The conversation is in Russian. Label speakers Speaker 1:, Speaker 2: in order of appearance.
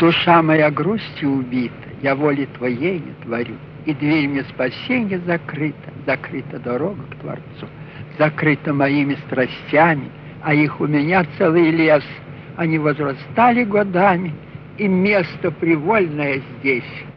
Speaker 1: Душа моя грустью убита, я воли Твоей не творю, и дверь мне спасения закрыта, закрыта дорога к Творцу, закрыта моими страстями, а их у меня целый лес. Они возрастали годами, и место привольное здесь.